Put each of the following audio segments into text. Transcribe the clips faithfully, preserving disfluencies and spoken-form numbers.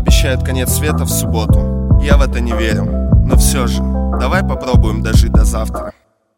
обещают конец света в субботу. Я в это не верю, но все же давай попробуем дожить до завтра.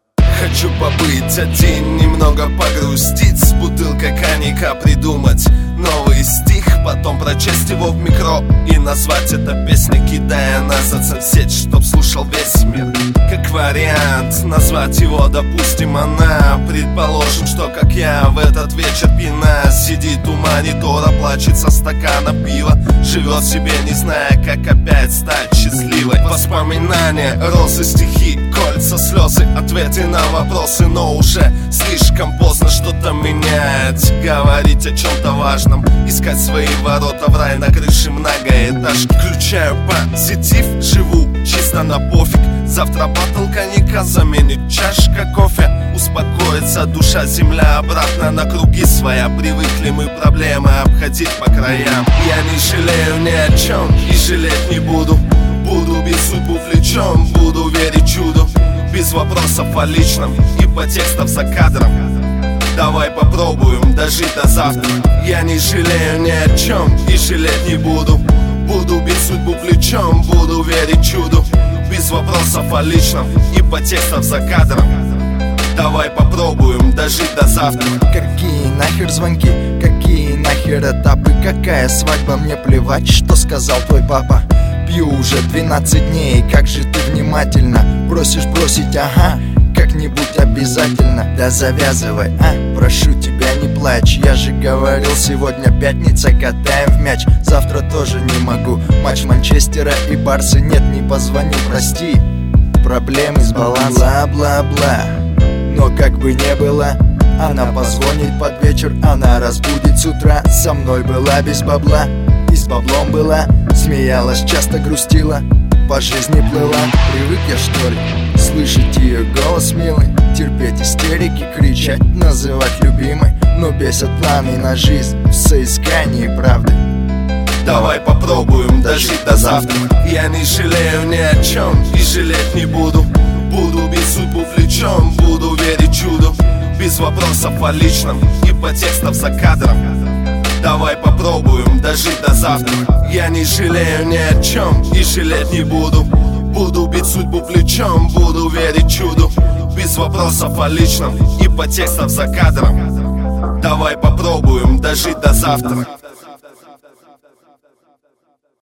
Хочу побыть один, немного погрустить, с бутылкой коньяка придумать новый стих, потом прочесть его в микро и назвать это песней, кидая на соцсеть, чтоб слушал весь мир. Как вариант назвать его, допустим, она. Предположим, что, как я, в этот вечер пьяна, сидит у монитора, плачет со стакана пива, живет себе, не зная, как опять стать счастливой. Воспоминания, розы, стихи, кольца, слезы, ответы на вопросы, но уже слишком поздно что-то менять, говорить о чем-то важном, искать свои ворота в рай на крыше многоэтажки. Включаю позитив, живу чисто на пофиг. Завтра баттл коньяка заменит чашка кофе. Успокоится душа, земля обратно на круги своя. Привыкли мы проблемы обходить по краям. Я не жалею ни о чем и жалеть не буду. Буду бить судьбу плечом, буду верить чуду. Без вопросов о личном и подтекстов за кадром. Давай попробуем дожить до завтра. Я не жалею ни о чем и жалеть не буду. Буду бить судьбу плечом, буду верить чуду. Без вопросов о личном и подтекстов за кадром. Давай попробуем дожить до завтра. Какие нахер звонки, какие нахер этапы, какая свадьба, мне плевать, что сказал твой папа. Пью уже двенадцать дней, как же ты внимательно просишь бросить, ага, как-нибудь обязательно. Да завязывай, а, прошу тебя, не плачь. Я же говорил, сегодня пятница, катаем в мяч. Завтра тоже не могу, матч Манчестера и Барсы. Нет, не позвоню, прости, проблемы с балансом. Бла-бла-бла, но как бы не было, она позвонит под вечер, она разбудит с утра. Со мной была без бабла и с баблом была, смеялась, часто грустила, по жизни плыла. Привык я, что ли, слышать ее голос милый, терпеть истерики, кричать, называть любимой. Но бесят планы на жизнь в соискании правды. Давай попробуем дожить до завтра. Я не жалею ни о чем и жалеть не буду. Буду бить судьбу плечом, буду верить чуду. Без вопросов о личном и подтекстов за кадром. Давай попробуем дожить до завтра. Я не жалею ни о чем и жалеть не буду. Буду бить судьбу плечом, буду верить чуду. Без вопросов о личном и подтекстов за кадром. Давай попробуем дожить до завтра.